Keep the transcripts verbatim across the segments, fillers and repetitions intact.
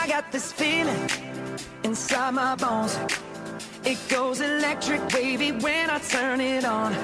I got this feeling inside my bones. It goes electric wavy when I turn it on.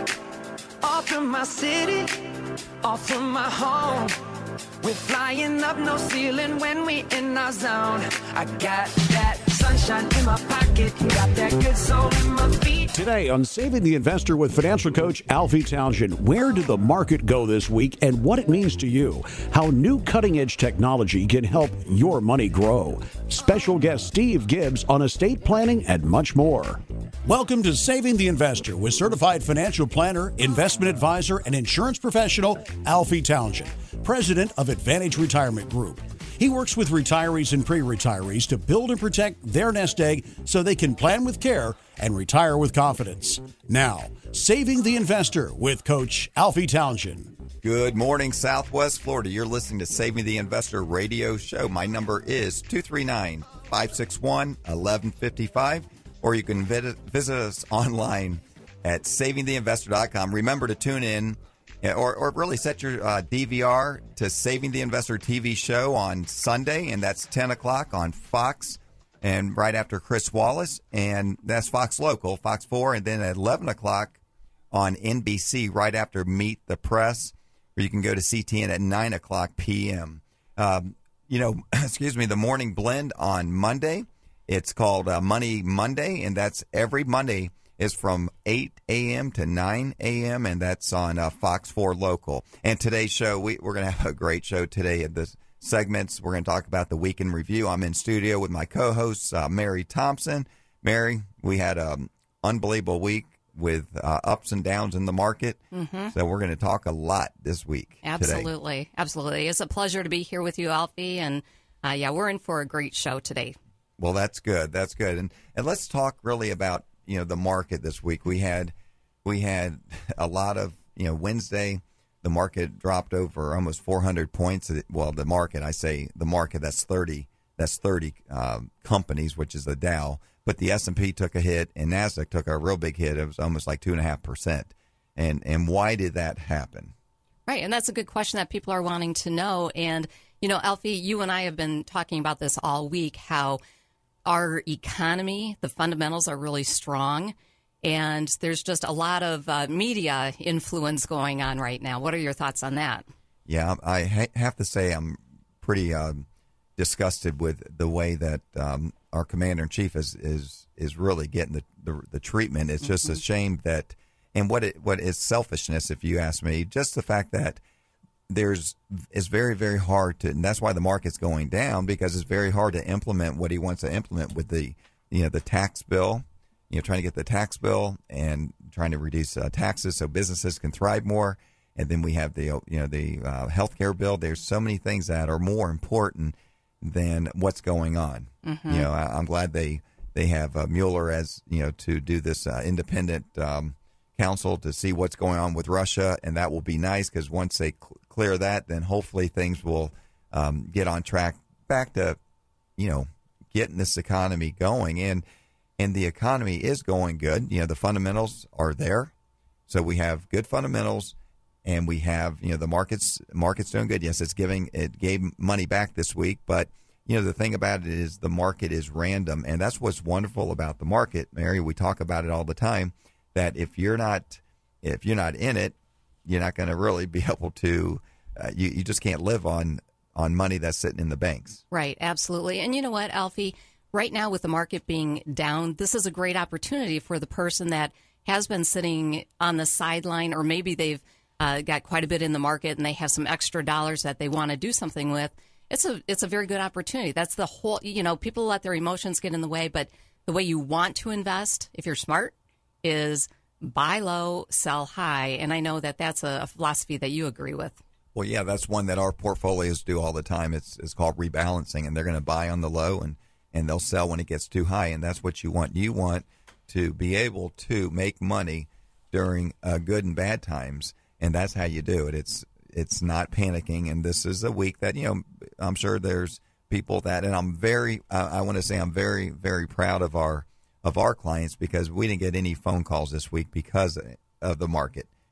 Off from my city, off from my home. We're flying up no ceiling when we in our zone. I got that sunshine in my pocket, got that good soul in my feet. Today on Saving the Investor with financial coach Alfie Townsend, where did the market go this week and what it means to you? How new cutting-edge technology can help your money grow. Special guest Steve Gibbs on estate planning and much more. Welcome to Saving the Investor with certified financial planner, investment advisor, and insurance professional Alfie Townsend, president of Advantage Retirement Group. He works with retirees and pre-retirees to build and protect their nest egg so they can plan with care and retire with confidence. Now, Saving the Investor with Coach Alfie Townsend. Good morning, Southwest Florida. You're listening to Saving the Investor radio show. My number is two three nine, five six one, one one five five, or you can visit, visit us online at saving the investor dot com. Remember to tune in or, or really set your uh, D V R to Saving the Investor T V show on Sunday, and that's ten o'clock on Fox, and right after Chris Wallace, and that's Fox Local, Fox four, and then at eleven o'clock on N B C right after Meet the Press, or you can go to C T N at nine o'clock p.m. Um, you know, excuse me, the Morning Blend on Monday, it's called uh, Money Monday, and that's every Monday is from eight a.m. to nine a.m., and that's on uh, Fox four Local. And today's show, we, we're going to have a great show today. At the segments, we're going to talk about the Week in Review. I'm in studio with my co-host, uh, Mary Thompson. Mary, we had an unbelievable week with uh, ups and downs in the market. Mm-hmm. So we're going to talk a lot this week. Absolutely. Today. Absolutely. It's a pleasure to be here with you, Alfie. And, uh, yeah, we're in for a great show today. Well, that's good. That's good. And and let's talk really about you know, the market this week. We had, we had a lot of, you know, Wednesday, the market dropped over almost four hundred points. Well, the market, I say the market, that's thirty, that's thirty um, companies, which is the Dow. But the S and P took a hit and NASDAQ took a real big hit. It was almost like two and a half percent. And, and why did that happen? Right. And that's a good question that people are wanting to know. And, you know, Alfie, you and I have been talking about this all week, how our economy, the fundamentals are really strong, and there's just a lot of uh, media influence going on right now. What are your thoughts on that? Yeah, I ha- have to say I'm pretty um, disgusted with the way that um, our commander-in-chief is is is really getting the, the, the treatment. It's just mm-hmm. a shame that, and what it what is selfishness, if you ask me, just the fact that there's it's very, very hard to, and that's why the market's going down, because it's very hard to implement what he wants to implement with the, you know, the tax bill, you know, trying to get the tax bill and trying to reduce uh, taxes so businesses can thrive more. And then we have the, you know, the uh, healthcare bill. There's so many things that are more important than what's going on. Mm-hmm. You know, I, I'm glad they, they have uh, Mueller as, you know, to do this uh, independent um, counsel to see what's going on with Russia. And that will be nice, because once they cl- clear that, then hopefully things will um, get on track back to, you know, getting this economy going. And and the economy is going good. You know, the fundamentals are there. So we have good fundamentals, and we have, you know, the market's market's doing good. Yes, it's giving it gave money back this week, but you know, the thing about it is the market is random, and that's what's wonderful about the market, Mary. We talk about it all the time, that if you're not if you're not in it, you're not going to really be able to. Uh, you you just can't live on on money that's sitting in the banks. Right, absolutely. And you know what, Alfie? Right now, with the market being down, this is a great opportunity for the person that has been sitting on the sideline, or maybe they've uh, got quite a bit in the market and they have some extra dollars that they want to do something with. It's a it's a very good opportunity. That's the whole. You know, people let their emotions get in the way, but the way you want to invest, if you're smart, is buy low, sell high. And I know that that's a philosophy that you agree with. Well, yeah, that's one that our portfolios do all the time. It's it's called rebalancing, and they're going to buy on the low, and, and they'll sell when it gets too high, and that's what you want. You want to be able to make money during uh, good and bad times, and that's how you do it. It's it's not panicking, and this is a week that, you know, I'm sure there's people that, and I'm very, uh, I want to say I'm very, very proud of our of our clients, because we didn't get any phone calls this week because of the market.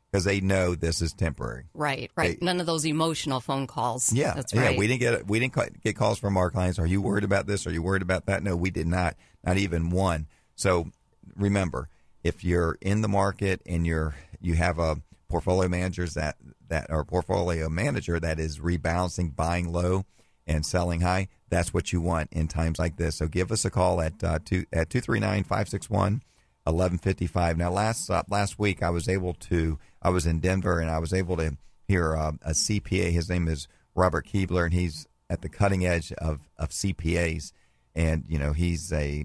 because they know this is temporary. Right, right. They, None of those emotional phone calls. Yeah, that's right. Yeah, we didn't get we didn't get calls from our clients. Are you worried about this? Are you worried about that? No, we did not. Not even one. So remember, if you're in the market and you're you have a portfolio managers that that or portfolio manager that is rebalancing, buying low and selling high, that's what you want in times like this. So give us a call at uh, two at two three nine, five six one, eleven fifty-five. Now last uh, last week I was able to I was in Denver and I was able to hear uh, a C P A. His name is Robert Keebler, and he's at the cutting edge of of C P As. And you know he's a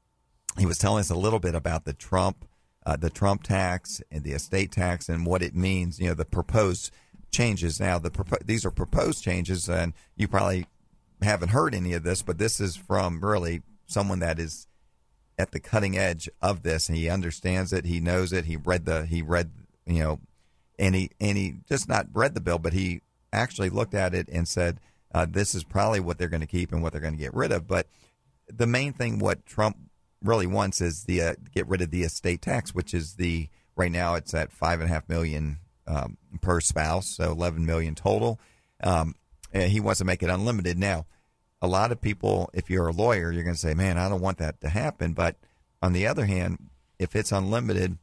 he was telling us a little bit about the Trump uh, the Trump tax and the estate tax and what it means. You know, the proposed changes. Now the propo- these are proposed changes, and you probably haven't heard any of this, but this is from really someone that is at the cutting edge of this, and he understands it. He knows it. He read the he read you know, and he and he just not read the bill, but he actually looked at it and said, uh, "This is probably what they're going to keep and what they're going to get rid of." But the main thing, what Trump really wants, is the uh, get rid of the estate tax, which is the right now it's at five and a half million um, per spouse, so eleven million total. Um, and he wants to make it unlimited. Now, a lot of people, if you're a lawyer, you're going to say, "Man, I don't want that to happen." But on the other hand, if it's unlimited,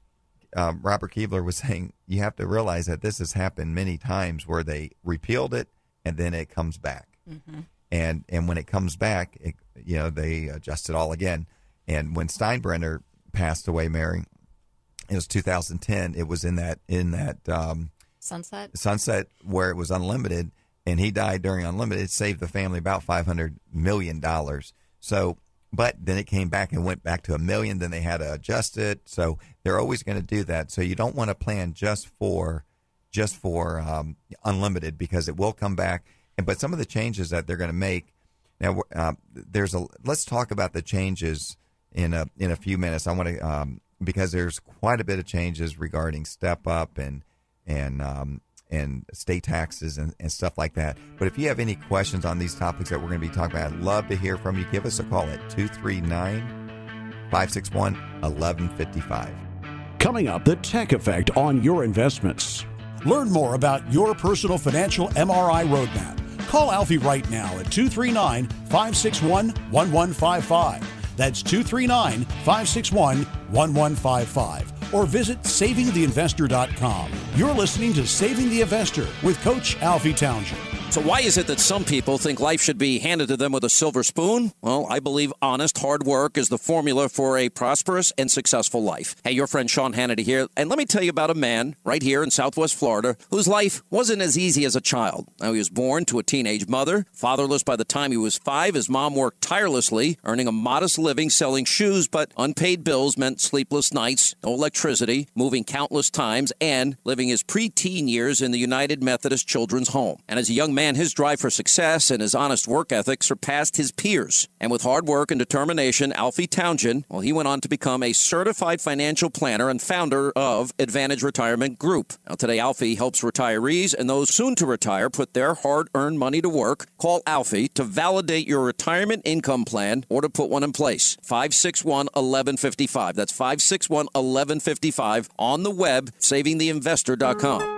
um, Robert Keebler was saying you have to realize that this has happened many times where they repealed it and then it comes back. Mm-hmm. And and when it comes back, it, you know, they adjust it all again. And when Steinbrenner passed away, Mary, it was two thousand ten. It was in that in that um, sunset sunset where it was unlimited, and he died during unlimited. It saved the family about five hundred million dollars. So, but then it came back and went back to a million. Then they had to adjust it. So they're always going to do that. So you don't want to plan just for just for um, unlimited, because it will come back. And but some of the changes that they're going to make now, uh, there's a let's talk about the changes in a in a few minutes. I want to um, because there's quite a bit of changes regarding step up and and um, and state taxes and, and stuff like that. But if you have any questions on these topics that we're going to be talking about, I'd love to hear from you. Give us a call at two three nine, five six one, eleven fifty-five. Coming up, the tech effect on your investments. Learn more about your personal financial M R I roadmap. Call Alfie right now at two three nine, five six one, one one five five. That's two three nine, five six one, one one five five. Or visit saving the investor dot com. You're listening to Saving the Investor with Coach Alfie Townsend. So why is it that some people think life should be handed to them with a silver spoon? Well, I believe honest, hard work is the formula for a prosperous and successful life. Hey, your friend Sean Hannity here, and let me tell you about a man right here in Southwest Florida whose life wasn't as easy as a child. Now, he was born to a teenage mother, fatherless by the time he was five. His mom worked tirelessly, earning a modest living selling shoes, but unpaid bills meant sleepless nights, no electricity, moving countless times, and living his preteen years in the United Methodist Children's Home. And as a young man, his drive for success and his honest work ethic surpassed his peers. And with hard work and determination, Alfie Townsend, well, he went on to become a certified financial planner and founder of Advantage Retirement Group. Now, today, Alfie helps retirees and those soon to retire put their hard-earned money to work. Call Alfie to validate your retirement income plan or to put one in place. five six one, eleven fifty-five. That's five six one, eleven fifty-five on the web, saving the investor dot com.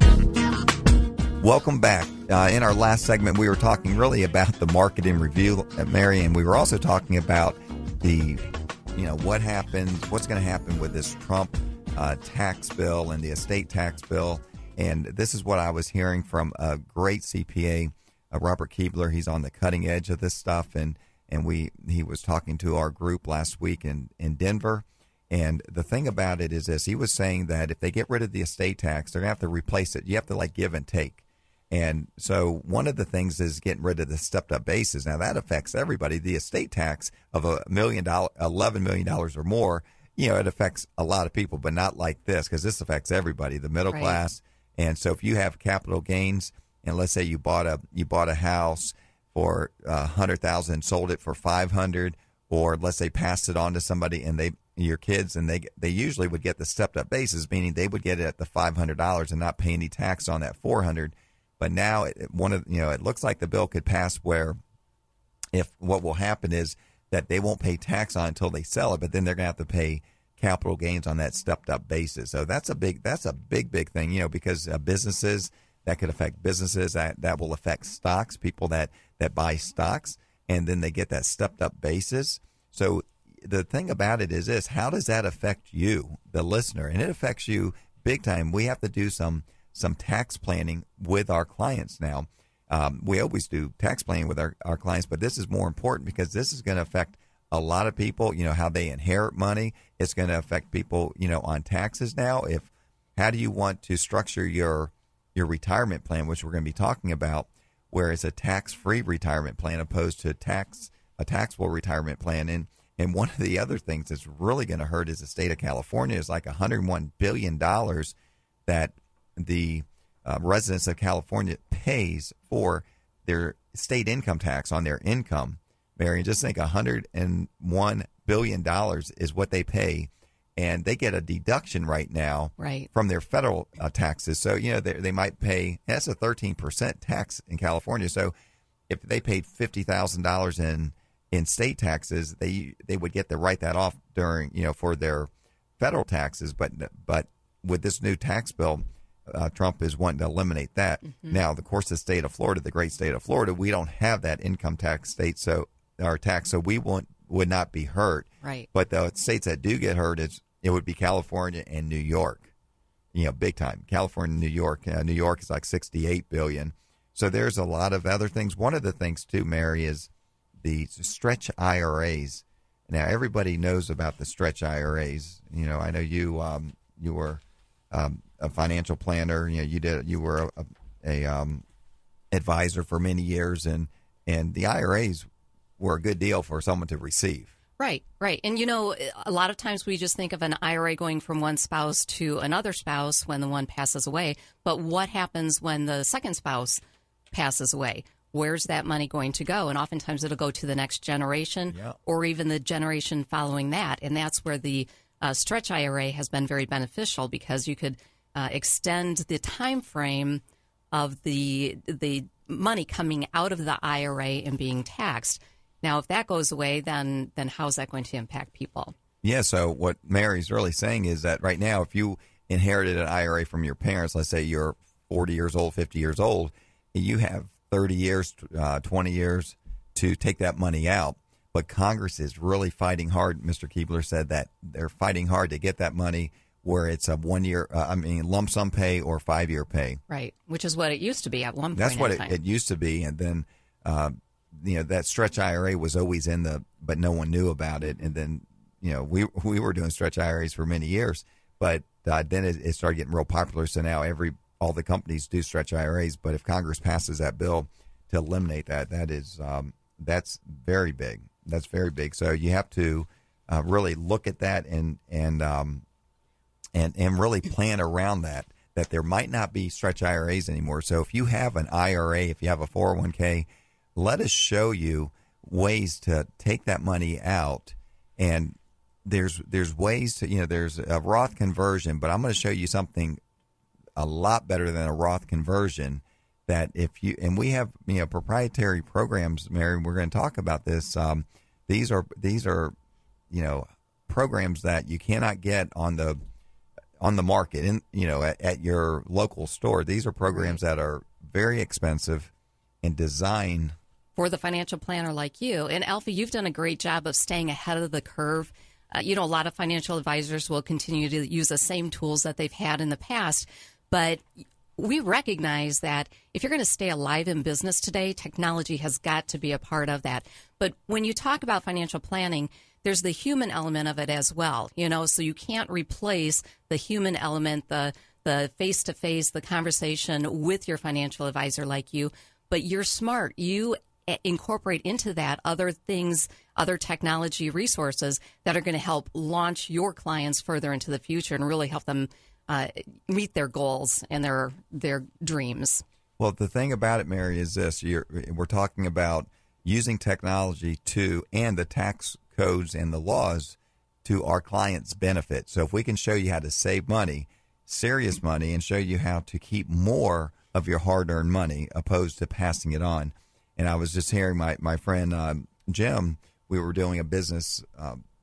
Welcome back. Uh, in our last segment, we were talking really about the market in review, uh, Mary, and we were also talking about the, you know, what happens, what's going to happen with this Trump uh, tax bill and the estate tax bill. And this is what I was hearing from a great C P A, uh, Robert Keebler. He's on the cutting edge of this stuff, and and we he was talking to our group last week in, in Denver. And the thing about it is this: he was saying that if they get rid of the estate tax, they're going to have to replace it. You have to like give and take. And so one of the things is getting rid of the stepped-up basis. Now, that affects everybody. The estate tax of a million dollar, eleven million dollars or more, you know, it affects a lot of people, but not like this, because this affects everybody, the middle right. class. And so if you have capital gains, and let's say you bought a you bought a house for a hundred thousand and sold it for five hundred, or let's say passed it on to somebody and they your kids and they they usually would get the stepped-up basis, meaning they would get it at the five hundred dollars and not pay any tax on that four hundred. But now, it, one of you know, it looks like the bill could pass where, if what will happen is that they won't pay tax on it until they sell it, but then they're going to have to pay capital gains on that stepped up basis. So that's a big that's a big big thing, you know, because uh, businesses that could affect businesses that that will affect stocks, people that that buy stocks, and then they get that stepped up basis. So the thing about it is this: how does that affect you, the listener? And it affects you big time. We have to do some some tax planning with our clients now. Um, we always do tax planning with our, our clients, but this is more important because this is going to affect a lot of people, you know, how they inherit money. It's going to affect people, you know, on taxes now. If how do you want to structure your your retirement plan, which we're going to be talking about, where it's a tax-free retirement plan opposed to tax a taxable retirement plan. And and one of the other things that's really going to hurt is the state of California is like one hundred one billion dollars that the uh, residents of California pays for their state income tax on their income. Mary, just think one hundred one billion dollars is what they pay, and they get a deduction right now right. from their federal uh, taxes. So, you know, they, they might pay, that's a thirteen percent tax in California. So if they paid fifty thousand dollars in, in state taxes, they they would get to write that off during, you know, for their federal taxes. But, but with this new tax bill, Uh, Trump is wanting to eliminate that. Mm-hmm. Now, of course, the state of Florida, the great state of Florida, we don't have that income tax state, so our tax, so we won't would not be hurt. Right. But the states that do get hurt, is it would be California and New York. You know, big time. California, and New York. Uh, New York is like sixty-eight billion. So there's a lot of other things. One of the things too, Mary, is the stretch I R As. Now, everybody knows about the stretch I R As. You know, I know you um, you were. Um, a financial planner, you know, you did, you were a, a um, advisor for many years, and, and the I R As were a good deal for someone to receive. Right, right. And, you know, a lot of times we just think of an I R A going from one spouse to another spouse when the one passes away. But what happens when the second spouse passes away? Where's that money going to go? And oftentimes it'll go to the next generation yeah. or even the generation following that. And that's where the uh, stretch I R A has been very beneficial, because you could Uh, extend the time frame of the the money coming out of the I R A and being taxed. Now, if that goes away, then then how's that going to impact people? Yeah. So what Mary's really saying is that right now, if you inherited an I R A from your parents, let's say you're forty years old, fifty years old, you have thirty years, uh, twenty years to take that money out. But Congress is really fighting hard. Mister Keebler said that they're fighting hard to get that money where it's a one-year, uh, I mean, lump sum pay or five-year pay. Right, which is what it used to be at one point. That's what in it, time. it used to be, and then, uh, you know, that stretch I R A was always in the, but no one knew about it. And then, you know, we we were doing stretch I R As for many years, but uh, then it, it started getting real popular. So now every all the companies do stretch I R As. But if Congress passes that bill to eliminate that, that is um, that's very big. That's very big. So you have to uh, really look at that and and um, And, and really plan around that, that there might not be stretch I R As anymore. So if you have an I R A, if you have a four oh one k, let us show you ways to take that money out. And there's there's ways to, you know, there's a Roth conversion, but I'm going to show you something a lot better than a Roth conversion. That if you, and we have, you know, proprietary programs, Mary, we're going to talk about this. Um, these are, these are, you know, programs that you cannot get on the, on the market, in you know, at, at your local store. These are programs that are very expensive and designed for the financial planner like you. And Alfie, you've done a great job of staying ahead of the curve. Uh, you know, a lot of financial advisors will continue to use the same tools that they've had in the past, but we recognize that if you're going to stay alive in business today, technology has got to be a part of that. But when you talk about financial planning, there's the human element of it as well, you know, so you can't replace the human element, the the face-to-face, the conversation with your financial advisor like you, but you're smart. You incorporate into that other things, other technology resources that are going to help launch your clients further into the future and really help them uh, meet their goals and their their dreams. Well, the thing about it, Mary, is this. You're, we're talking about using technology to, and the tax codes and the laws to our clients' benefit. So if we can show you how to save money, serious money, and show you how to keep more of your hard-earned money opposed to passing it on. And I was just hearing my, my friend um, Jim, we were doing a business um,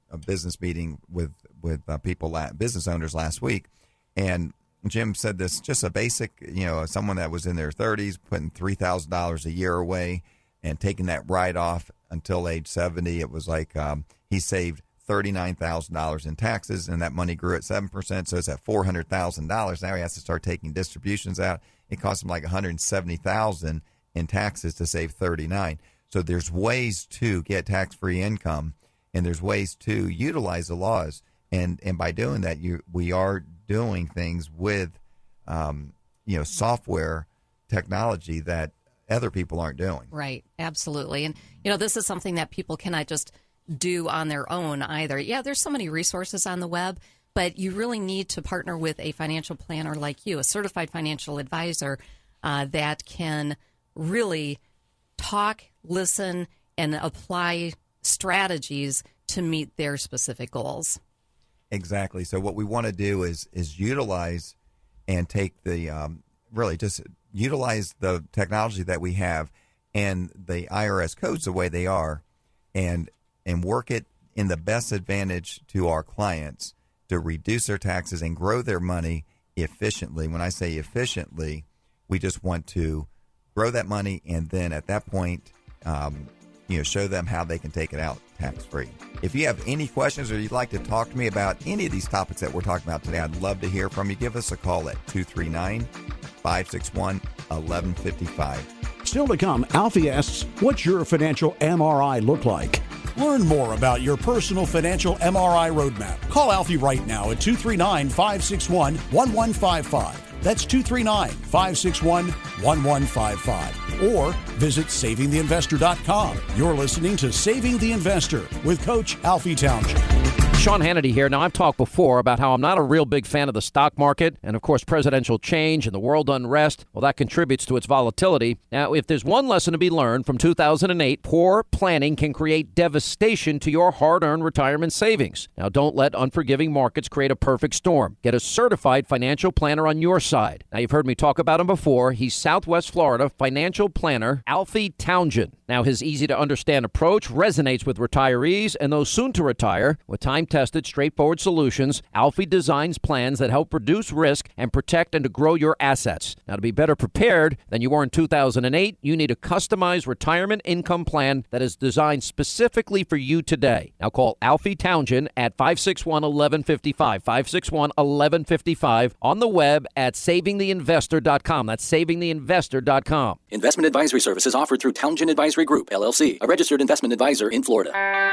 a business meeting with with uh, people, la- business owners last week, and Jim said this, just a basic, you know, someone that was in their thirties, putting three thousand dollars a year away and taking that right off until age seventy. It was like um, he saved thirty-nine thousand dollars in taxes, and that money grew at seven percent, so it's at four hundred thousand dollars. Now he has to start taking distributions out. It costs him like one hundred seventy thousand dollars in taxes to save thirty-nine. So there's ways to get tax-free income, and there's ways to utilize the laws. And and by doing that, you we are doing things with, um, you know, software technology that other people aren't doing. Right, absolutely. And, you know, this is something that people cannot just do on their own either. Yeah, there's so many resources on the web, but you really need to partner with a financial planner like you, a certified financial advisor uh, that can really talk, listen, and apply strategies to meet their specific goals. Exactly. So what we want to do is is utilize and take the um, really just utilize the technology that we have and the I R S codes the way they are, and and work it in the best advantage to our clients to reduce their taxes and grow their money efficiently. When I say efficiently, we just want to grow that money, and then at that point, um, you know, show them how they can take it out tax-free. If you have any questions or you'd like to talk to me about any of these topics that we're talking about today, I'd love to hear from you. Give us a call at two three nine, five six one, one one five five. Still to come, Alfie asks, what's your financial M R I look like? Learn more about your personal financial M R I roadmap. Call Alfie right now at two three nine, five six one, one one five five. That's two three nine, five six one, one one five five. Or visit saving the investor dot com. You're listening to Saving the Investor with Coach Alfie Townsend. Sean Hannity here. Now, I've talked before about how I'm not a real big fan of the stock market, and of course, presidential change and the world unrest, well, that contributes to its volatility. Now, if there's one lesson to be learned from two thousand eight, poor planning can create devastation to your hard-earned retirement savings. Now, don't let unforgiving markets create a perfect storm. Get a certified financial planner on your side. Now, you've heard me talk about him before. He's Southwest Florida financial planner Alfie Townsend. Now, his easy-to-understand approach resonates with retirees and those soon to retire. With time-tested, straightforward solutions, Alfie designs plans that help reduce risk and protect and to grow your assets. Now, to be better prepared than you were in two thousand eight, you need a customized retirement income plan that is designed specifically for you today. Now, call Alfie Townsend at five six one, one one five five, five six one, one one five five, on the web at saving the investor dot com. That's saving the investor dot com. Investment advisory services offered through Townsend Advisory Group, L L C, a registered investment advisor in Florida.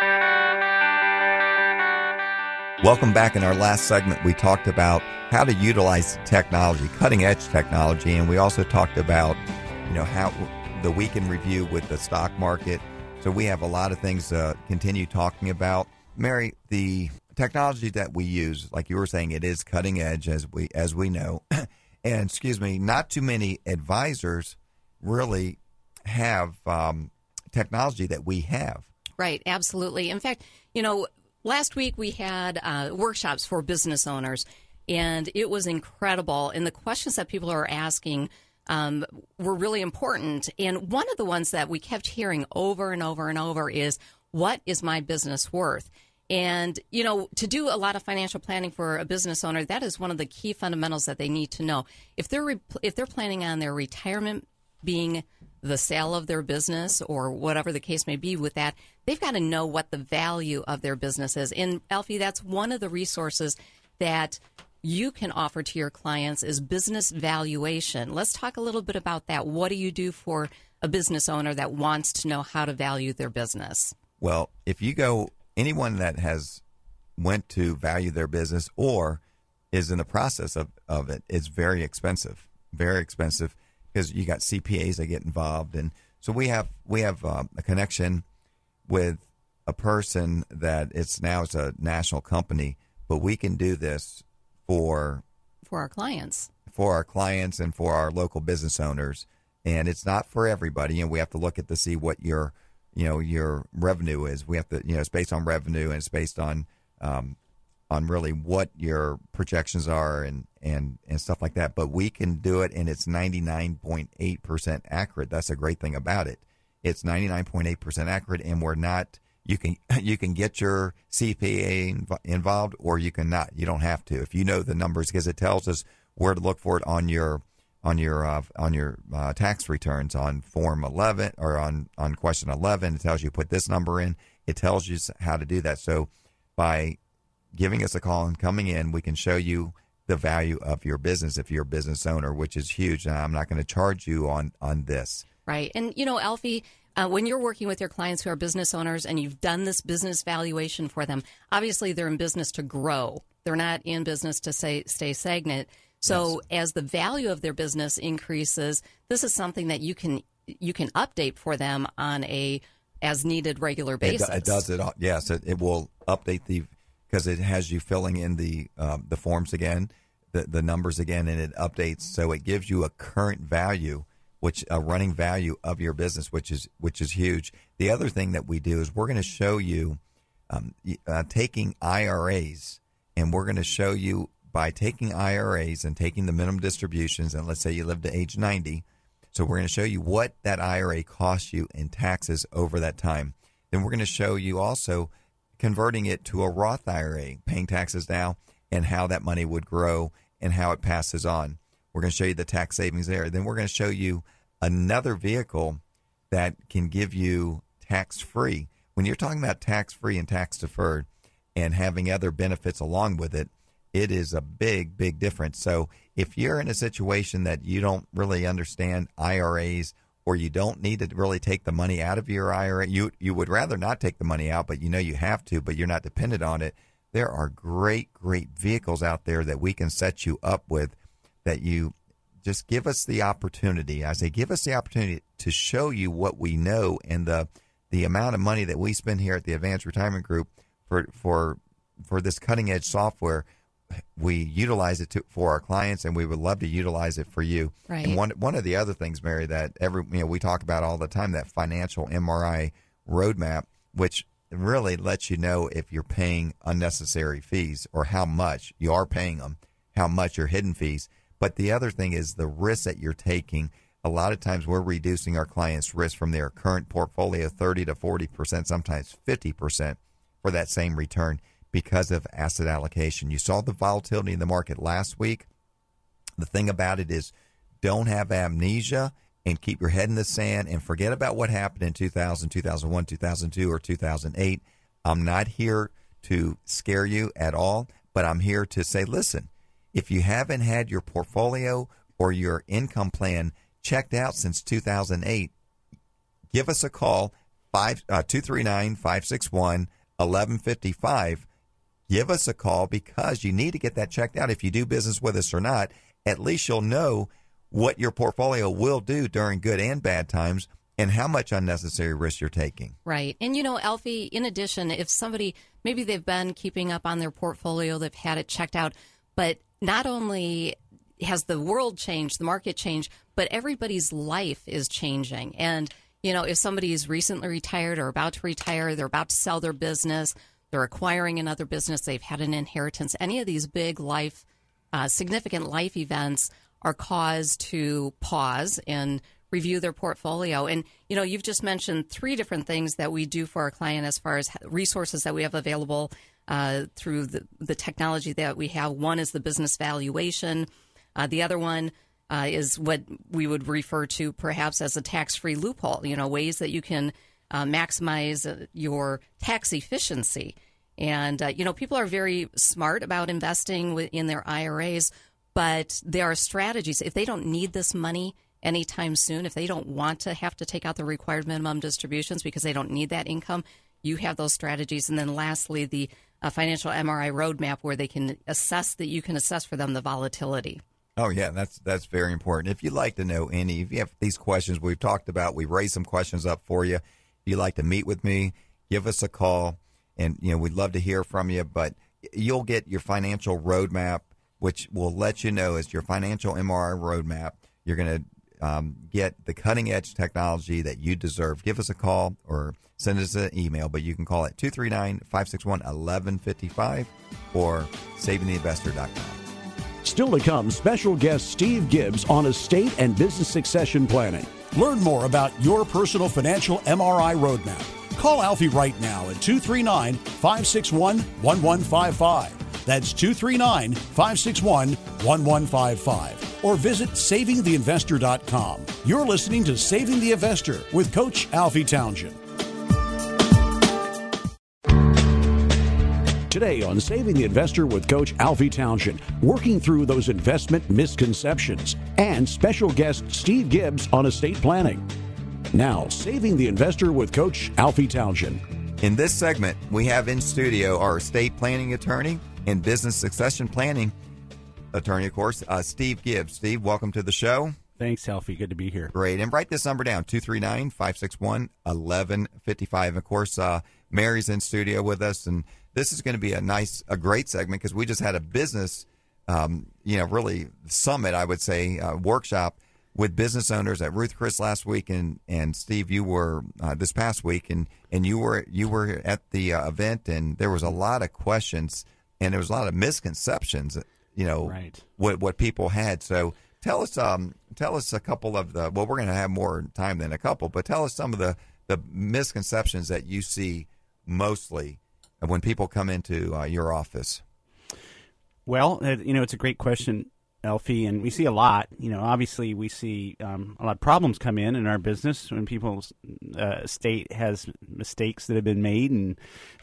Welcome back. In our last segment, we talked about how to utilize technology, cutting-edge technology, and we also talked about, you know, how the week in review with the stock market. So we have a lot of things to continue talking about. Mary, the technology that we use, like you were saying, it is cutting edge, as we as we know. And, excuse me, not too many advisors really have um, technology that we have. Right, absolutely. In fact, you know, last week we had uh, workshops for business owners, and it was incredible. And the questions that people are asking um, were really important. And one of the ones that we kept hearing over and over and over is, what is my business worth? And, you know, to do a lot of financial planning for a business owner, that is one of the key fundamentals that they need to know. If they're re- if they're planning on their retirement being the sale of their business or whatever the case may be with that, they've got to know what the value of their business is. And, Alfie, that's one of the resources that you can offer to your clients is business valuation. Let's talk a little bit about that. What do you do for a business owner that wants to know how to value their business? Well, if you go, anyone that has went to value their business or is in the process of, of it, it's very expensive, very expensive, because you got C P As that get involved. And so we have we have uh, a connection with a person that it's now it's a national company, but we can do this for for our clients, for our clients and for our local business owners. And it's not for everybody. And we have to look at to see what your you know your revenue is. We have to you know it's based on revenue, and it's based on um, on really what your projections are and, and, and stuff like that. But we can do it, and it's ninety-nine point eight percent accurate. That's a great thing about it. It's ninety-nine point eight percent accurate, and we're not You can you can get your C P A inv- involved, or you can not. You don't have to if you know the numbers, because it tells us where to look for it on your on your uh, on your uh, tax returns on Form eleven or on on question eleven. It tells you put this number in. It tells you how to do that. So by giving us a call and coming in, we can show you the value of your business if you're a business owner, which is huge. And I'm not going to charge you on on this. Right. And you know, Alfie, Uh, when you're working with your clients who are business owners and you've done this business valuation for them, obviously they're in business to grow. They're not in business to say, stay stagnant. So yes. As the value of their business increases, this is something that you can you can update for them on a as needed regular basis. It, it does it. Yes, it, it will update the because it has you filling in the uh, the forms again, the the numbers again, and it updates, so it gives you a current value, which a running value of your business, which is which is huge. The other thing that we do is we're going to show you um, uh, taking I R As, and we're going to show you by taking I R As and taking the minimum distributions, and let's say you live to age ninety, so we're going to show you what that I R A costs you in taxes over that time. Then we're going to show you also converting it to a Roth I R A, paying taxes now, and how that money would grow and how it passes on. We're going to show you the tax savings there. Then we're going to show you another vehicle that can give you tax-free. When you're talking about tax-free and tax-deferred and having other benefits along with it, it is a big, big difference. So if you're in a situation that you don't really understand I R As, or you don't need to really take the money out of your I R A, you you would rather not take the money out, but you know you have to, but you're not dependent on it, there are great, great vehicles out there that we can set you up with, that you just give us the opportunity. I say give us the opportunity to show you what we know, and the the amount of money that we spend here at the Advanced Retirement Group for for for this cutting edge software. We utilize it to, for our clients, and we would love to utilize it for you. Right. And one one of the other things, Mary, that every you know we talk about all the time, that financial M R I roadmap, which really lets you know if you're paying unnecessary fees or how much you are paying them, how much your hidden fees. But the other thing is the risk that you're taking. A lot of times we're reducing our clients' risk from their current portfolio thirty to forty percent, sometimes fifty percent for that same return, because of asset allocation. You saw the volatility in the market last week. The thing about it is, don't have amnesia and keep your head in the sand and forget about what happened in two thousand, two thousand one, two thousand two, or two thousand eight. I'm not here to scare you at all, but I'm here to say, listen, if you haven't had your portfolio or your income plan checked out since two thousand eight, give us a call, five, uh, two three nine, five six one, eleven fifty-five. Give us a call, because you need to get that checked out. If you do business with us or not, at least you'll know what your portfolio will do during good and bad times, and how much unnecessary risk you're taking. Right. And, you know, Alfie, in addition, if somebody, maybe they've been keeping up on their portfolio, they've had it checked out, but not only has the world changed, the market changed, but everybody's life is changing. And, you know, if somebody's recently retired or about to retire, they're about to sell their business, they're acquiring another business, they've had an inheritance, any of these big life, uh, significant life events are cause to pause and review their portfolio. And, you know, you've just mentioned three different things that we do for our client as far as resources that we have available uh, through the, the technology that we have. One is the business valuation. Uh, the other one uh, is what we would refer to perhaps as a tax-free loophole, you know, ways that you can uh, maximize uh, your tax efficiency. And, uh, you know, people are very smart about investing in their I R As, but there are strategies. If they don't need this money anytime soon, if they don't want to have to take out the required minimum distributions because they don't need that income, you have those strategies. And then lastly, the uh, financial M R I roadmap, where they can assess that you can assess for them the volatility. Oh, yeah, that's that's very important. If you'd like to know any, if you have these questions we've talked about, we've raised some questions up for you. If you'd like to meet with me, give us a call, and, you know, we'd love to hear from you. But you'll get your financial roadmap, which will let you know as your financial M R I roadmap. You're going to um, get the cutting-edge technology that you deserve. Give us a call or send us an email, but you can call at two three nine, five six one, eleven fifty-five or saving the investor dot com. Still to come, special guest Steve Gibbs on estate and business succession planning. Learn more about your personal financial M R I roadmap. Call Alfie right now at two three nine, five six one, one one five five. That's two three nine, five six one, one one five five. Or visit saving the investor dot com. You're listening to Saving the Investor with Coach Alfie Townsend. Today on Saving the Investor with Coach Alfie Townsend, working through those investment misconceptions, and special guest Steve Gibbs on estate planning. Now, Saving the Investor with Coach Alfie Townsend. In this segment, we have in studio our estate planning attorney and business succession planning attorney, of course, uh, Steve Gibbs. Steve, welcome to the show. Thanks, Alfie. Good to be here. Great. And write this number down, two three nine, five six one, one one five five. Of course, uh, Mary's in studio with us, and this is going to be a nice, a great segment because we just had a business, um, you know, really summit, I would say, uh, workshop with business owners at Ruth Chris last week, and, and Steve, you were uh, this past week, and, and you were you were at the uh, event, and there was a lot of questions, and there was a lot of misconceptions, you know, right. what what people had. So tell us, um, tell us a couple of the. Well, we're going to have more time than a couple, but tell us some of the the misconceptions that you see mostly when people come into uh, your office. Well, you know, it's a great question, Alfie, and we see a lot. You know, obviously we see um, a lot of problems come in in our business when people's uh, estate has mistakes that have been made, and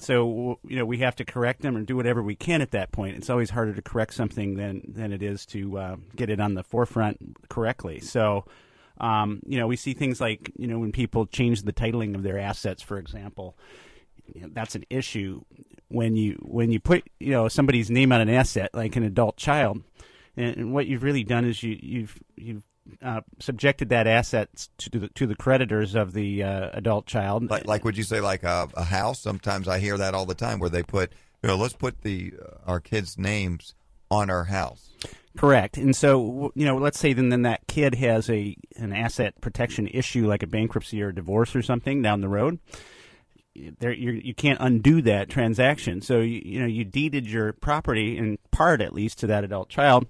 so you know we have to correct them and do whatever we can at that point. It's always harder to correct something than than it is to uh, get it on the forefront correctly. So, um, you know, we see things like you know when people change the titling of their assets, for example. You know, that's an issue when you when you put you know somebody's name on an asset like an adult child. And what you've really done is you, you've you've uh, subjected that asset to the to the creditors of the uh, adult child. Like, like, would you say like a, a house? Sometimes I hear that all the time, where they put, you know, let's put the uh, our kids' names on our house. Correct. And so, you know, let's say then, then that kid has a an asset protection issue, like a bankruptcy or a divorce or something down the road. There, you're, you can't undo that transaction. So you, you know you deeded your property in part, at least, to that adult child,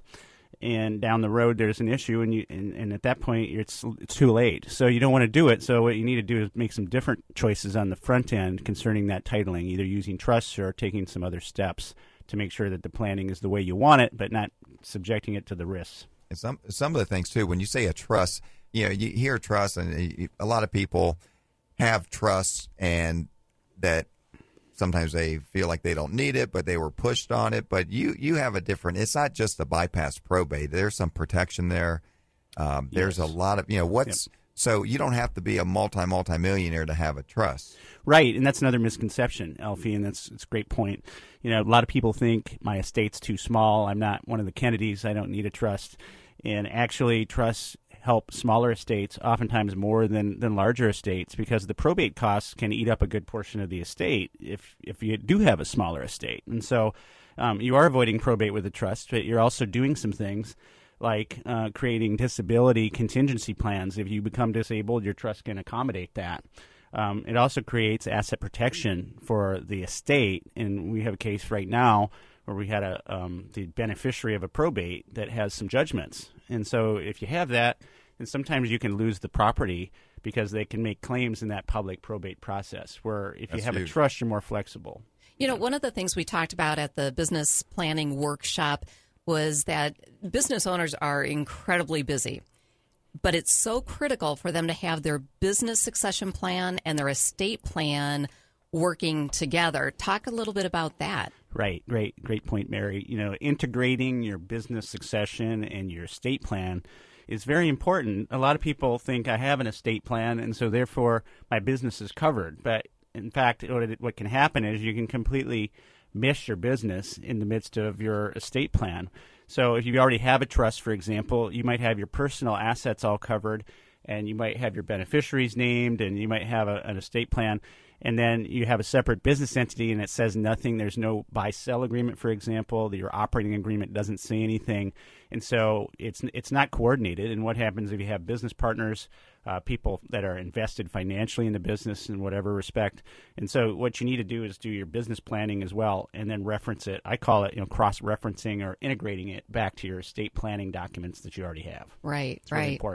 and down the road there's an issue, and you and, and at that point it's it's too late. So you don't want to do it. So what you need to do is make some different choices on the front end concerning that titling, either using trusts or taking some other steps to make sure that the planning is the way you want it, but not subjecting it to the risks. And some some of the things too. When you say a trust, you know, you hear trust, and a lot of people have trusts, and that sometimes they feel like they don't need it, but they were pushed on it. But you, you have a different, it's not just a bypass probate. There's some protection there. Um, there's yes. a lot of, you know, what's, yep. So you don't have to be a multi, multi-millionaire to have a trust. Right, and that's another misconception, Alfie, and that's, that's a great point. You know, a lot of people think my estate's too small. I'm not one of the Kennedys. I don't need a trust. And actually, trusts help smaller estates oftentimes more than, than larger estates, because the probate costs can eat up a good portion of the estate if if you do have a smaller estate. And so um, you are avoiding probate with a trust, but you're also doing some things like uh, creating disability contingency plans. If you become disabled, your trust can accommodate that. Um, it also creates asset protection for the estate, and we have a case right now where we had a um, the beneficiary of a probate that has some judgments. And so if you have that, then sometimes you can lose the property because they can make claims in that public probate process, where if That's you have huge. a trust, you're more flexible. You know, one of the things we talked about at the business planning workshop was that business owners are incredibly busy. But it's so critical for them to have their business succession plan and their estate plan working together. Talk a little bit about that. Right, great, great point, Mary. You know, integrating your business succession and your estate plan is very important. A lot of people think I have an estate plan, and so therefore my business is covered. But in fact, what, it, what can happen is you can completely miss your business in the midst of your estate plan. So if you already have a trust, for example, you might have your personal assets all covered, and you might have your beneficiaries named, and you might have a, an estate plan, and then you have a separate business entity and it says nothing. There's no buy-sell agreement, for example. Your operating agreement doesn't say anything. And so it's it's not coordinated. And what happens if you have business partners, uh, people that are invested financially in the business in whatever respect? And so what you need to do is do your business planning as well, and then reference it. I call it, you know, cross-referencing or integrating it back to your estate planning documents that you already have. Right, it's right. really important.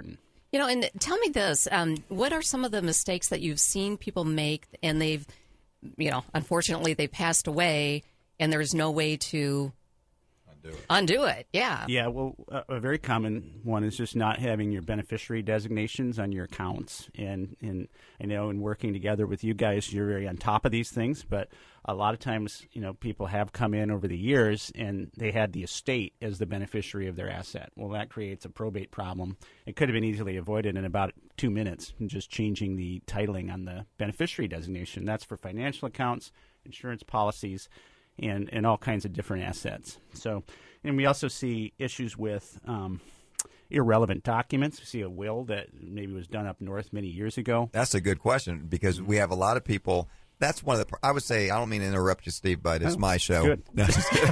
You know, and tell me this, um, what are some of the mistakes that you've seen people make and they've, you know, unfortunately they passed away and there's no way to undo it? Undo it, yeah. Yeah, well, a, a very common one is just not having your beneficiary designations on your accounts. And, and I know in working together with you guys, you're very on top of these things, but a lot of times, you know, people have come in over the years and they had the estate as the beneficiary of their asset. Well, that creates a probate problem. It could have been easily avoided in about two minutes, just changing the titling on the beneficiary designation. That's for financial accounts, insurance policies, and, and all kinds of different assets. So, and we also see issues with um, irrelevant documents. We see a will that maybe was done up north many years ago. That's a good question because we have a lot of people. That's one of the. I would say I don't mean to interrupt you, Steve, but it's oh, my show. Good. No, just kidding.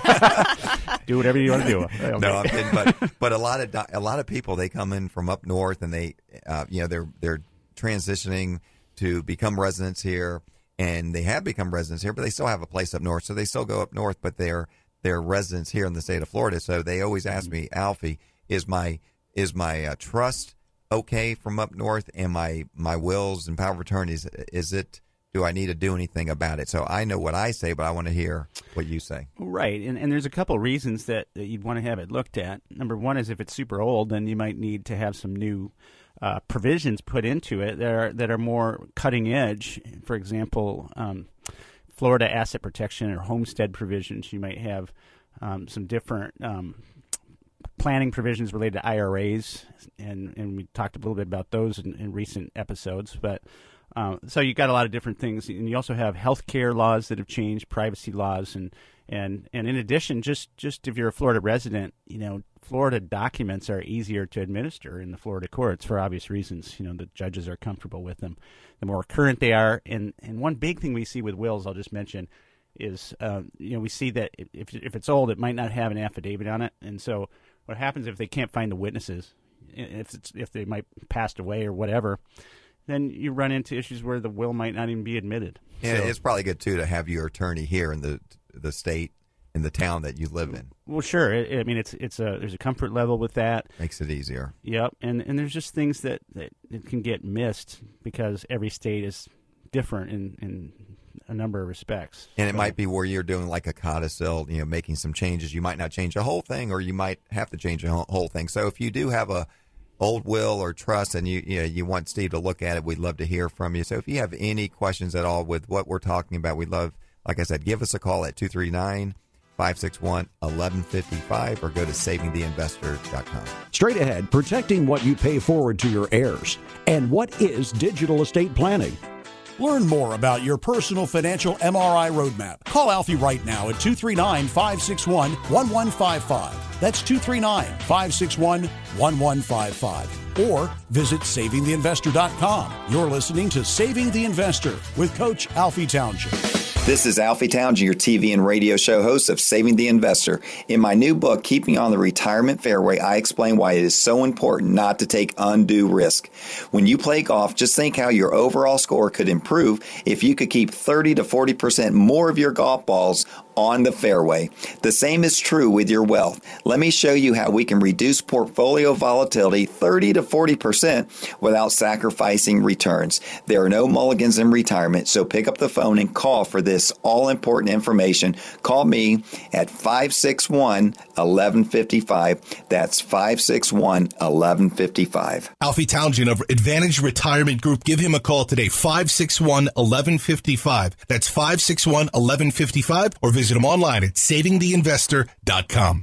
Do whatever you want to do. Okay. No, I'm kidding. But but a lot of a lot of people, they come in from up north and they uh, you know they're they're transitioning to become residents here, and they have become residents here, but they still have a place up north, so they still go up north, but they're they're residents here in the state of Florida. So they always ask me, Alfie, is my is my uh, trust okay from up north, and my my wills and power of attorney is is it? Do I need to do anything about it? So I know what I say, but I want to hear what you say. Right, and, and there's a couple reasons that, that you'd want to have it looked at. Number one is if it's super old, then you might need to have some new uh, provisions put into it that are that are more cutting edge. For example, um, Florida asset protection or homestead provisions. You might have um, some different um, planning provisions related to I R As, and, and we talked a little bit about those in, in recent episodes, but. Uh, so you've got a lot of different things, and you also have health care laws that have changed, privacy laws, and, and, and in addition, just, just if you're a Florida resident, you know, Florida documents are easier to administer in the Florida courts for obvious reasons. You know, the judges are comfortable with them. The more current they are, and, and one big thing we see with wills, I'll just mention, is, uh, you know, we see that if if it's old, it might not have an affidavit on it, and so what happens if they can't find the witnesses, if it's, if they might passed away or whatever, then you run into issues where the will might not even be admitted. Yeah, so, it's probably good, too, to have your attorney here in the the state, in the town that you live in. Well, sure. I, I mean, it's it's a there's a comfort level with that. Makes it easier. Yep, and and there's just things that, that it can get missed because every state is different in, in a number of respects. And it so, might be where you're doing like a codicil, you know, making some changes. You might not change the whole thing, or you might have to change the whole thing. So if you do have a old will or trust, and you you, know, you want Steve to look at it, we'd love to hear from you. So if you have any questions at all with what we're talking about, we'd love, like I said, give us a call at two three nine, five six one, one one five five or go to saving the investor dot com. Straight ahead, protecting what you pay forward to your heirs. And what is digital estate planning? Learn more about your personal financial M R I roadmap. Call Alfie right now at two three nine, five six one, one one five five. That's two three nine, five six one, one one five five. Or visit saving the investor dot com. You're listening to Saving the Investor with Coach Alfie Townshend. This is Alfie Townshend, your T V and radio show host of Saving the Investor. In my new book, Keeping on the Retirement Fairway, I explain why it is so important not to take undue risk. When you play golf, just think how your overall score could improve if you could keep thirty to forty percent more of your golf balls on the fairway. The same is true with your wealth. Let me show you how we can reduce portfolio volatility thirty to forty percent without sacrificing returns. There are no mulligans in retirement, so pick up the phone and call for this all-important information. Call me at five six one, one one five five. That's five six one, one one five five. Alfie Townshend of Advantage Retirement Group. Give him a call today, five six one, one one five five. That's five six one, one one five five, or visit Visit them online at saving the investor dot com.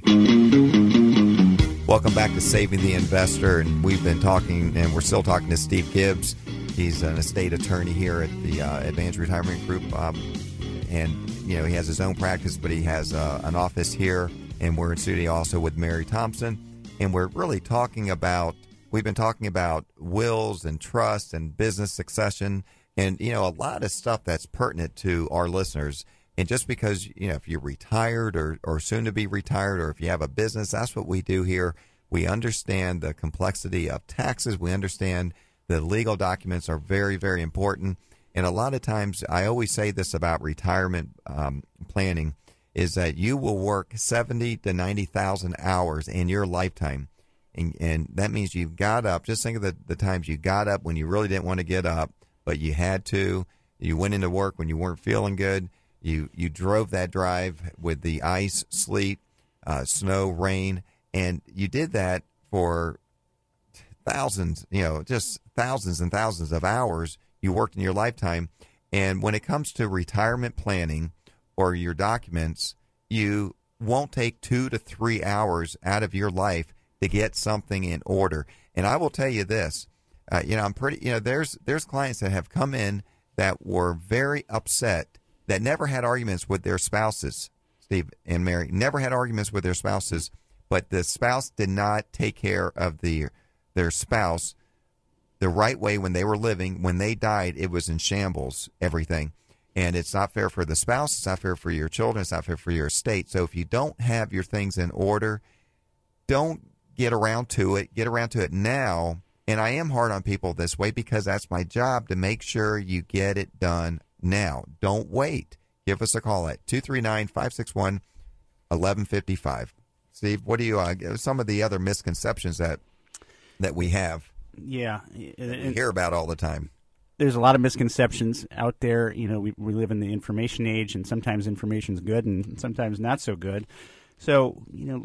Welcome back to Saving the Investor, and we've been talking, and we're still talking to Steve Gibbs. He's an estate attorney here at the uh, Advantage Retirement Group, um, and you know he has his own practice, but he has uh, an office here, and we're in studio also with Mary Thompson, and we're really talking about. We've been talking about wills and trust and business succession, and you know a lot of stuff that's pertinent to our listeners. And just because, you know, if you're retired or, or soon to be retired, or if you have a business, that's what we do here. We understand the complexity of taxes. We understand the legal documents are very, very important. And a lot of times, I always say this about retirement um, planning, is that you will work seventy to ninety thousand hours in your lifetime. And, and that means you got up. Just think of the, the times you got up when you really didn't want to get up, but you had to. You went into work when you weren't feeling good. You you drove that drive with the ice, sleet, uh, snow, rain, and you did that for thousands, you know, just thousands and thousands of hours you worked in your lifetime. And when it comes to retirement planning or your documents, you won't take two to three hours out of your life to get something in order. And I will tell you this, uh, you know, I'm pretty, you know, there's there's clients that have come in that were very upset, that never had arguments with their spouses, Steve and Mary, never had arguments with their spouses, but the spouse did not take care of the their spouse the right way when they were living. When they died, it was in shambles, everything. And it's not fair for the spouse. It's not fair for your children. It's not fair for your estate. So if you don't have your things in order, don't get around to it. Get around to it now. And I am hard on people this way because that's my job, to make sure you get it done now. Don't wait. Give us a call at two three nine, five six one, one one five five. Steve, what do you, uh, some of the other misconceptions that that we have? Yeah. That we hear about all the time. There's a lot of misconceptions out there. You know, we, we live in the information age, and sometimes information's good and sometimes not so good. So, you know,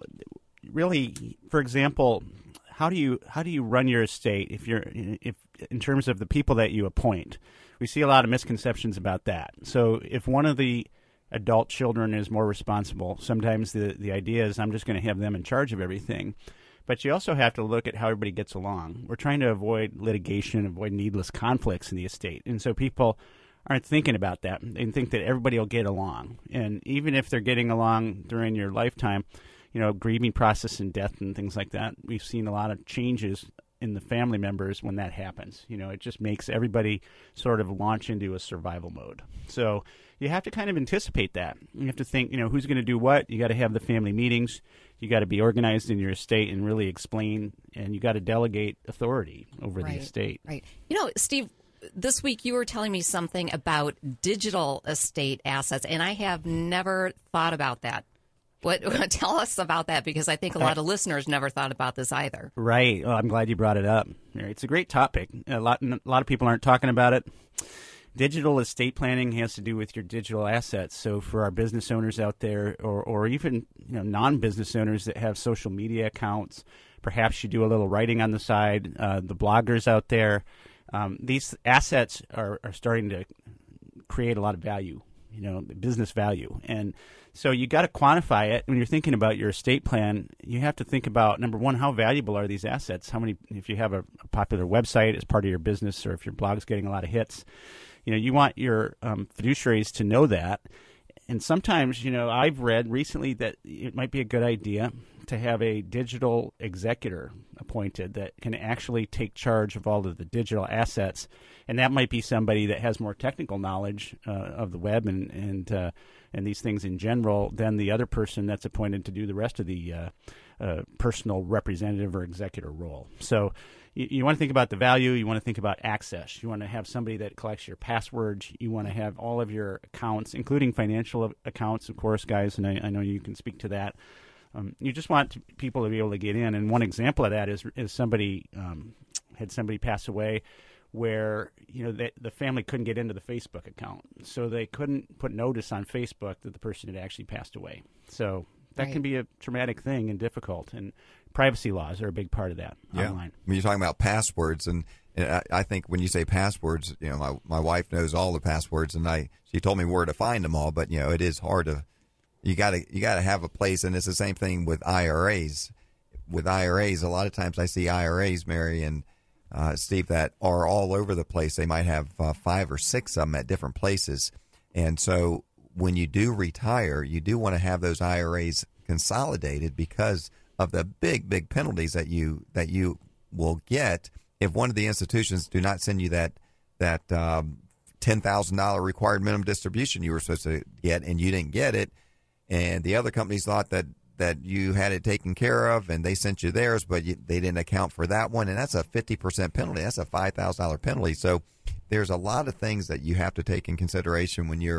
really, for example, how do you how do you run your estate if you're if in terms of the people that you appoint? We see a lot of misconceptions about that. So if one of the adult children is more responsible, sometimes the, the idea is I'm just going to have them in charge of everything. But you also have to look at how everybody gets along. We're trying to avoid litigation, avoid needless conflicts in the estate. And so people aren't thinking about that. They think that everybody will get along. And even if they're getting along during your lifetime, you know, grieving process and death and things like that, we've seen a lot of changes in the family members when that happens. You know, it just makes everybody sort of launch into a survival mode. So you have to kind of anticipate that. You have to think, you know, who's going to do what. You got to have the family meetings. You got to be organized in your estate and really explain, and you got to delegate authority over right, the estate. Right. You know, Steve, this week you were telling me something about digital estate assets, and I have never thought about that. What tell us about that, because I think a lot of listeners never thought about this either. Right. Well, I'm glad you brought it up. It's a great topic. A lot, a lot of people aren't talking about it. Digital estate planning has to do with your digital assets. So for our business owners out there, or, or even you know non-business owners that have social media accounts, perhaps you do a little writing on the side, uh, the bloggers out there, um, these assets are, are starting to create a lot of value, you know, business value. And so you got to quantify it. When you're thinking about your estate plan, you have to think about, number one, how valuable are these assets? How many, if you have a, a popular website as part of your business, or if your blog's getting a lot of hits, you know, you want your um, fiduciaries to know that. And sometimes, you know, I've read recently that it might be a good idea to have a digital executor appointed that can actually take charge of all of the digital assets. And that might be somebody that has more technical knowledge uh, of the web and and, uh, and these things in general than the other person that's appointed to do the rest of the uh, uh, personal representative or executor role. So you, you want to think about the value. You want to think about access. You want to have somebody that collects your passwords. You want to have all of your accounts, including financial accounts, of course, guys, and I, I know you can speak to that. Um, you just want people to be able to get in. And one example of that is is somebody um, had somebody pass away where, you know, the, the family couldn't get into the Facebook account. So they couldn't put notice on Facebook that the person had actually passed away. So that right. can be a traumatic thing and difficult. And privacy laws are a big part of that yeah. online. When you're talking about passwords, and, and I, I think when you say passwords, you know, my, my wife knows all the passwords, and I she told me where to find them all. But, you know, it is hard to You got to you got to have a place, and it's the same thing with I R As. With I R As, a lot of times I see I R As, Mary and uh, Steve, that are all over the place. They might have uh, five or six of them at different places, and so when you do retire, you do want to have those I R As consolidated because of the big, big penalties that you that you will get if one of the institutions do not send you that that um, ten thousand dollars required minimum distribution you were supposed to get, and you didn't get it. And the other companies thought that, that you had it taken care of, and they sent you theirs, but you, they didn't account for that one. And that's a fifty percent penalty. That's a five thousand dollars penalty. So there's a lot of things that you have to take in consideration when you're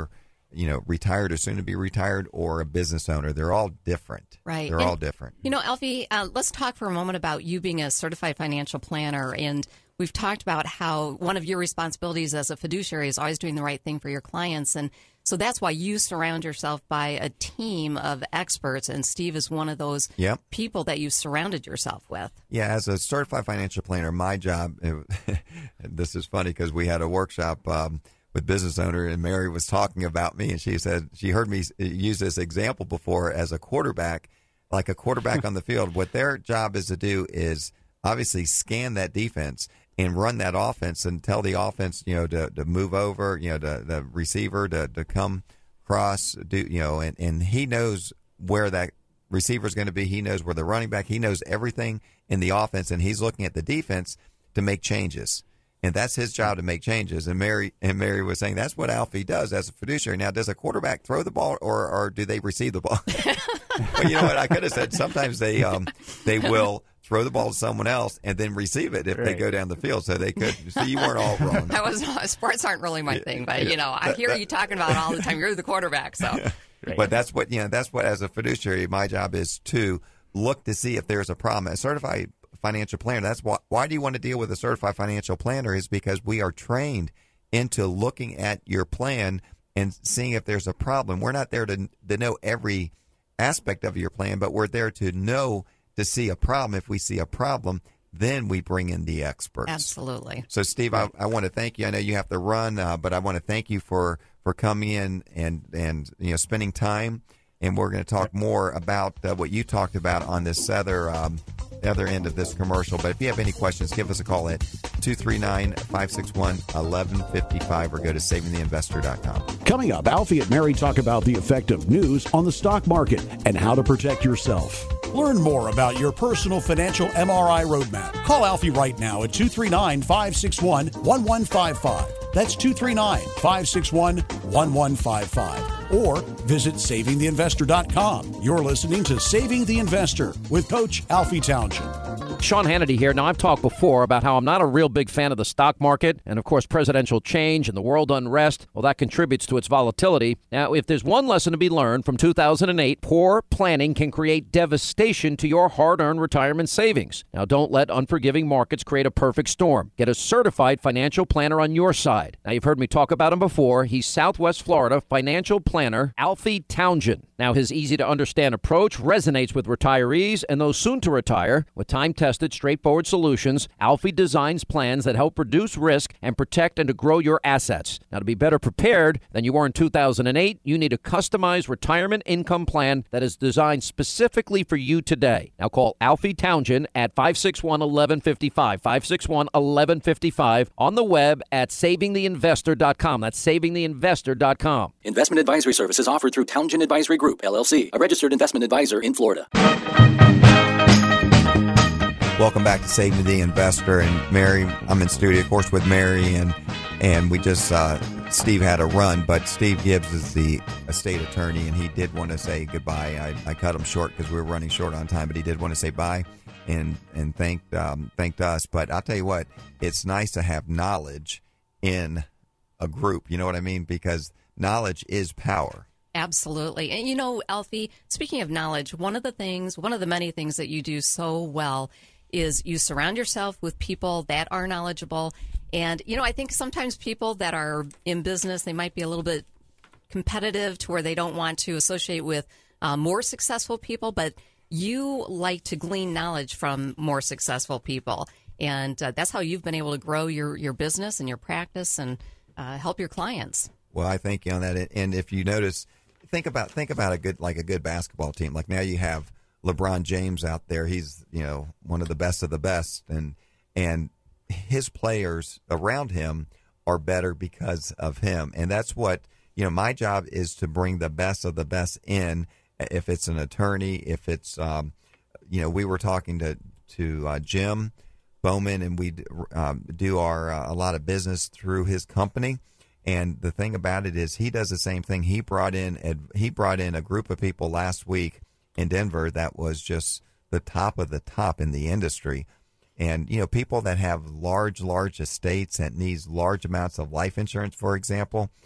you know, retired or soon to be retired, or a business owner. They're all different. Right. They're and, all different. You know, Alfie, uh, let's talk for a moment about you being a certified financial planner. And we've talked about how one of your responsibilities as a fiduciary is always doing the right thing for your clients. And so that's why you surround yourself by a team of experts. And Steve is one of those yep. people that you surrounded yourself with. Yeah, as a certified financial planner, my job, it, this is funny because we had a workshop um, with business owner, and Mary was talking about me, and she said she heard me use this example before as a quarterback, like a quarterback on the field. What their job is to do is obviously scan that defense and run that offense and tell the offense, you know, to, to move over, you know, to, the receiver to, to come cross, do, you know, and, and he knows where that receiver is going to be. He knows where the running back, he knows everything in the offense, and he's looking at the defense to make changes. And that's his job, to make changes. And Mary and Mary was saying that's what Alfie does as a fiduciary. Now, does a quarterback throw the ball, or, or do they receive the ball? Well, you know what? I could have said sometimes they um, they will throw the ball to someone else and then receive it if right. they go down the field. So they could. So you weren't all wrong. That was sports aren't really my thing, but you know I hear you talking about it all the time. You're the quarterback, so. Right. But that's what you know. That's what as a fiduciary, my job is to look to see if there's a problem. A certified financial planner. That's why. Why do you want to deal with a certified financial planner? Is because we are trained into looking at your plan and seeing if there's a problem. We're not there to to know every aspect of your plan, but we're there to know to see a problem. If we see a problem, then we bring in the experts. Absolutely. So, Steve, I, I want to thank you. I know you have to run, uh, but I want to thank you for, for coming in and and you know spending time. And we're going to talk more about uh, what you talked about on this other um, other end of this commercial. But if you have any questions, give us a call at two three nine, five six one, one one five five or go to saving the investor dot com. Coming up, Alfie and Mary talk about the effect of news on the stock market and how to protect yourself. Learn more about your personal financial M R I roadmap. Call Alfie right now at two three nine, five six one, one one five five. That's two three nine, five six one, one one five five. Or visit saving the investor dot com. You're listening to Saving the Investor with Coach Alfie Townsend. Sean Hannity here. Now, I've talked before about how I'm not a real big fan of the stock market. And, of course, presidential change and the world unrest, well, that contributes to its volatility. Now, if there's one lesson to be learned from two thousand eight, poor planning can create devastation to your hard-earned retirement savings. Now, don't let unforgiving markets create a perfect storm. Get a certified financial planner on your side. Now, you've heard me talk about him before. He's Southwest Florida financial planner Alfie Townsend. Now, his easy-to-understand approach resonates with retirees and those soon to retire. With time-tested, straightforward solutions, Alfie designs plans that help reduce risk and protect and to grow your assets. Now, to be better prepared than you were in two thousand eight, you need a customized retirement income plan that is designed specifically for you today. Now, call Alfie Townsend at five six one, one one five five, five six one, one one five five, on the web at saving the investor dot com. That's saving the investor dot com. Investment advisory services offered through Townsend Advisory Group, L L C, a registered investment advisor in Florida. Welcome back to Saving the Investor. And Mary, I'm in studio, of course, with Mary, and and we just, uh, Steve had a run, but Steve Gibbs is the estate attorney, and he did want to say goodbye. I, I cut him short because we were running short on time, but he did want to say bye and and thanked, um, thanked us. But I'll tell you what, it's nice to have knowledge in a group. You know what I mean? Because knowledge is power. Absolutely. And you know, Alfie, speaking of knowledge, one of the things, one of the many things that you do so well is you surround yourself with people that are knowledgeable. And, you know, I think sometimes people that are in business, they might be a little bit competitive to where they don't want to associate with uh, more successful people, but you like to glean knowledge from more successful people. And uh, that's how you've been able to grow your, your business and your practice and uh, help your clients. Well, I thank you on that. And if you notice, think about think about a good like a good basketball team. Like now you have LeBron James out there. He's, you know, one of the best of the best, and and his players around him are better because of him. And that's what, you know, my job is to bring the best of the best in. If it's an attorney, if it's, um, you know, we were talking to to uh, Jim Bowman, and we um, do our uh, a lot of business through his company. And the thing about it is, he does the same thing. He brought in he brought in a group of people last week in Denver that was just the top of the top in the industry. And, you know, people that have large, large estates that needs large amounts of life insurance, for example,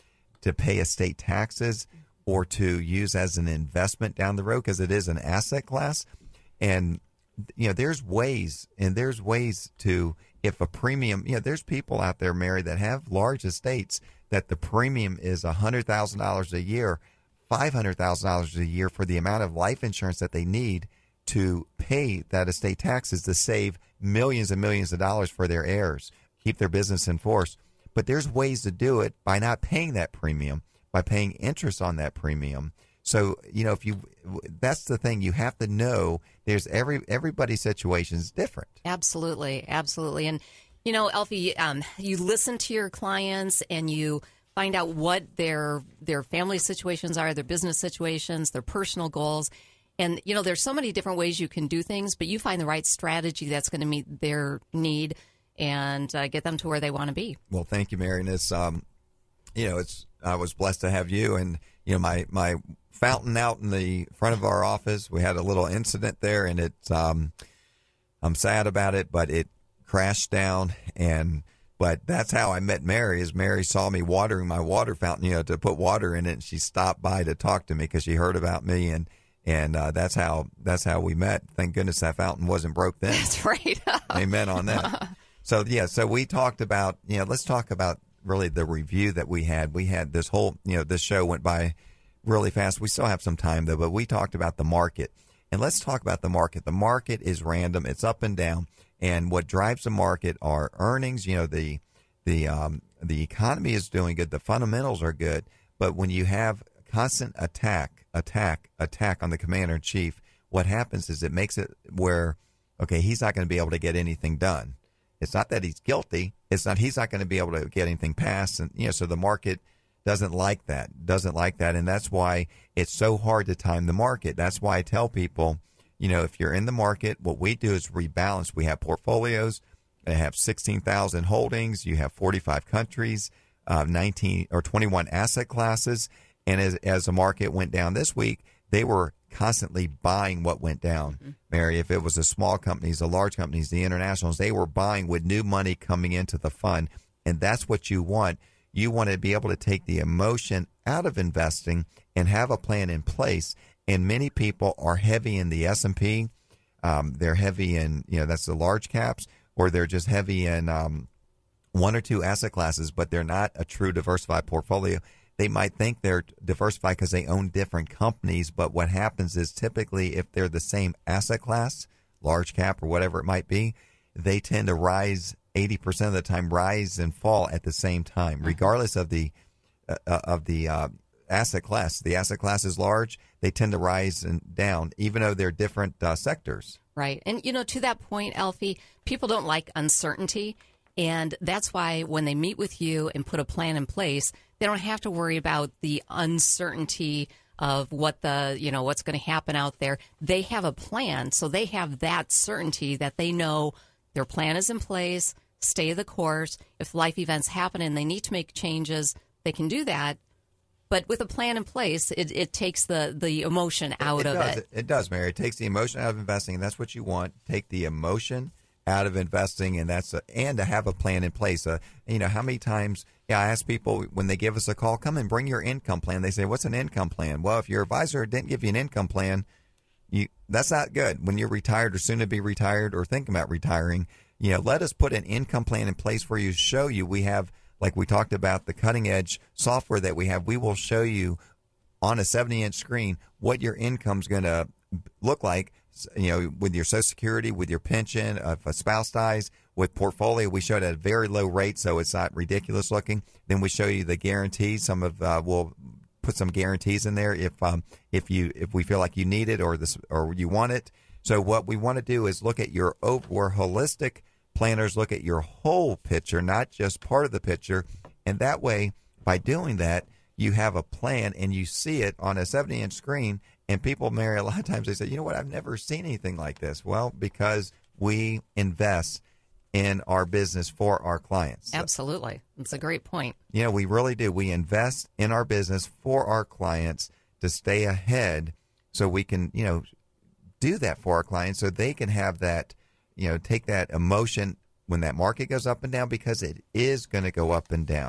to pay estate taxes or to use as an investment down the road because it is an asset class. And, you know, there's ways and there's ways to, if a premium, you know, there's people out there, Mary, that have large estates that the premium is one hundred thousand dollars a year, five hundred thousand dollars a year for the amount of life insurance that they need to pay that estate taxes to save millions and millions of dollars for their heirs, keep their business in force. But there's ways to do it by not paying that premium, by paying interest on that premium. So, you know, if you, that's the thing, you have to know there's every, everybody's situation is different. Absolutely. Absolutely. And, you know, Alfie, um, you listen to your clients and you find out what their, their family situations are, their business situations, their personal goals. And, you know, there's so many different ways you can do things, but you find the right strategy that's going to meet their need and uh, get them to where they want to be. Well, thank you, Mary. And it's, um, you know, it's, I was blessed to have you and, you know, my, my fountain out in the front of our office. We had a little incident there and it's, um, I'm sad about it, but it crashed down. And, but that's how I met Mary is Mary saw me watering my water fountain, you know, to put water in it. And she stopped by to talk to me because she heard about me. And, And uh, that's how that's how we met. Thank goodness that fountain wasn't broke then. That's right. Amen on that. So, yeah, so we talked about, you know, let's talk about really the review that we had. We had this whole, you know, this show went by really fast. We still have some time, though, but we talked about the market. And let's talk about the market. The market is random. It's up and down. And what drives the market are earnings. You know, the the um, the economy is doing good. The fundamentals are good. But when you have constant attack, attack, attack on the commander in chief, what happens is it makes it where, okay, he's not going to be able to get anything done. It's not that he's guilty. It's not he's not going to be able to get anything passed. And, you know, so the market doesn't like that, doesn't like that. And that's why it's so hard to time the market. That's why I tell people, you know, if you're in the market, what we do is rebalance. We have portfolios. They have sixteen thousand holdings. You have forty-five countries, uh, nineteen or twenty-one asset classes. And as, as the market went down this week, they were constantly buying what went down. Mm-hmm. Mary, if it was the small companies, the large companies, the internationals, they were buying with new money coming into the fund. And that's what you want. You want to be able to take the emotion out of investing and have a plan in place. And many people are heavy in the S and P. Um, they're heavy in, you know, that's the large caps, or they're just heavy in um, one or two asset classes, but they're not a true diversified portfolio. They might think they're diversified because they own different companies, but what happens is typically if they're the same asset class, large cap or whatever it might be, they tend to rise eighty percent of the time, rise and fall at the same time, regardless of the uh, of the uh, asset class. The asset class is large, they tend to rise and down, even though they're different uh, sectors. Right. And, you know, to that point, Alfie, people don't like uncertainty. And that's why when they meet with you and put a plan in place, they don't have to worry about the uncertainty of what the, you know, what's going to happen out there. They have a plan. So they have that certainty that they know their plan is in place, stay the course. If life events happen and they need to make changes, they can do that. But with a plan in place, it, it takes the, the emotion out it, it of does. it. It does, Mary. It takes the emotion out of investing, and that's what you want. Take the emotion out of investing, and that's a, and to have a plan in place. Uh, you know, how many times, yeah, I ask people when they give us a call, come and bring your income plan. They say, what's an income plan? Well, if your advisor didn't give you an income plan, you that's not good. When you're retired or soon to be retired or thinking about retiring, you know, let us put an income plan in place for you, show you. We have, like we talked about, the cutting edge software that we have. We will show you on a seventy inch screen what your income's going to look like, you know, with your Social Security, with your pension, if a spouse dies, with portfolio. We show it at a very low rate, so it's not ridiculous looking. Then we show you the guarantees. Some of uh, we'll put some guarantees in there if um, if you if we feel like you need it or this or you want it. So what we want to do is look at your over. We're holistic planners. Look at your whole picture, not just part of the picture, and that way, by doing that, you have a plan and you see it on a seventy inch screen. And people, Mary, a lot of times they say, you know what, I've never seen anything like this. Well, because we invest in our business for our clients. Absolutely. It's a great point. You know, we really do. We invest in our business for our clients to stay ahead so we can, you know, do that for our clients so they can have that, you know, take that emotion when that market goes up and down, because it is going to go up and down.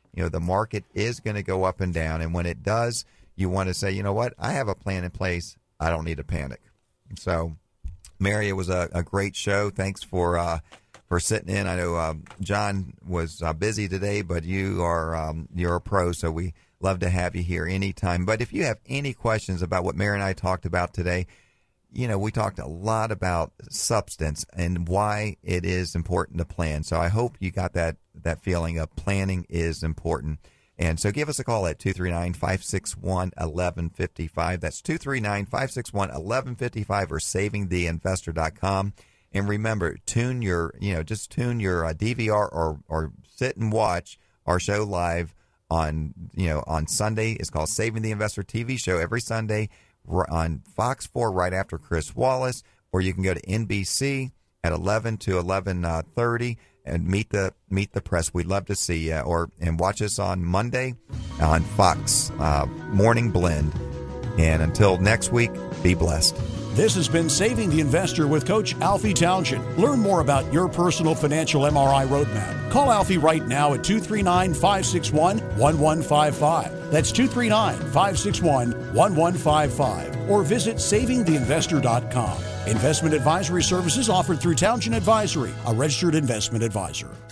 You know, the market is going to go up and down. And when it does, you want to say, you know what, I have a plan in place. I don't need to panic. So, Mary, it was a, a great show. Thanks for uh, for sitting in. I know uh, John was uh, busy today, but you are um, you're a pro, so we love to have you here anytime. But if you have any questions about what Mary and I talked about today, you know, we talked a lot about substance and why it is important to plan. So I hope you got that that feeling of planning is important. And so give us a call at two three nine, five six one, one one five five. That's two three nine, five six one, one one five five or saving the investor dot com. And remember, tune your, you know, just tune your uh, D V R or, or sit and watch our show live on, you know, on Sunday. It's called Saving the Investor T V show every Sunday on Fox four right after Chris Wallace, or you can go to N B C at eleven to eleven thirty and meet the meet the press. We'd love to see you, or and watch us on Monday on Fox uh, Morning Blend. And until next week, be blessed. This has been Saving the Investor with Coach Alfie Townsend. Learn more about your personal financial M R I roadmap. Call Alfie right now at two three nine, five six one, one one five five. That's two three nine, five six one, one one five five. Or visit saving the investor dot com. Investment advisory services offered through Townsend Advisory, a registered investment advisor.